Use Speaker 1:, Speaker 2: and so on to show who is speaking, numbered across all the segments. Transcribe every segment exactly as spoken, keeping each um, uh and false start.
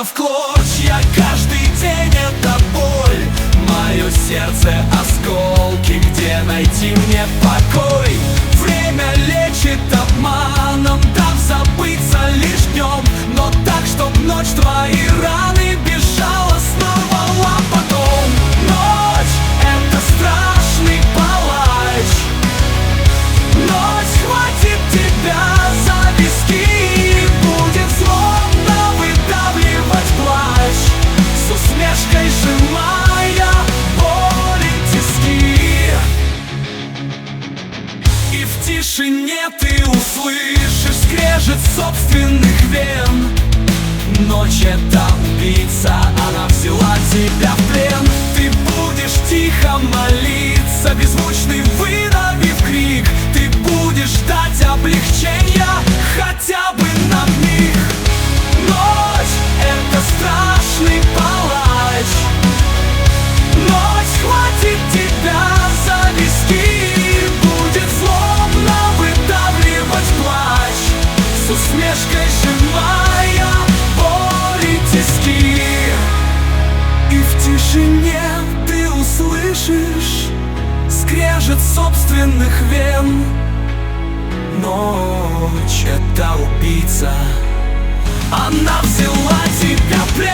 Speaker 1: рвется в клочья. Каждый день это боль, мое сердце осколки. Где найти мне покой? Время лечит обманом, дав забыться лишь днем, но так, чтоб ночь твои раны безжалостно рвала потом. Ночь — это страшный палач, ночь хватит тебя за виски и будет злобно выдавливать плач, с усмешкой сжимая боли тиски. И в тишине ты услышишь скрежет собственных вен. Ночь — это убийца, она взяла тебя в плен. Ты будешь тихо молиться, беззвучный выдавив крик. Ты будешь ждать облегчения хотя бы на миг. Ночь — это страшный палач, ночь хватит тебя за виски и будет злобно выдавливать плач, с усмешкой сжимая боли тиски. И в тишине ты услышишь скрежет собственных вен. Ночь — это убийца, она взяла тебя в плен.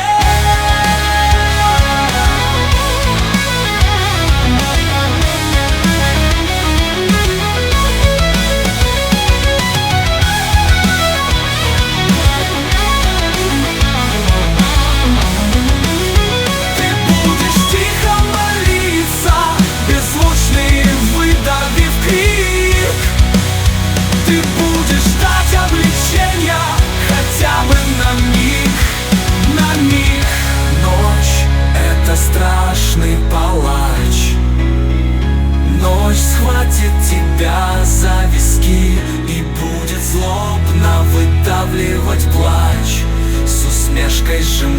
Speaker 1: Страшный палач, ночь схватит тебя за виски и будет злобно выдавливать плач, с усмешкой сжимая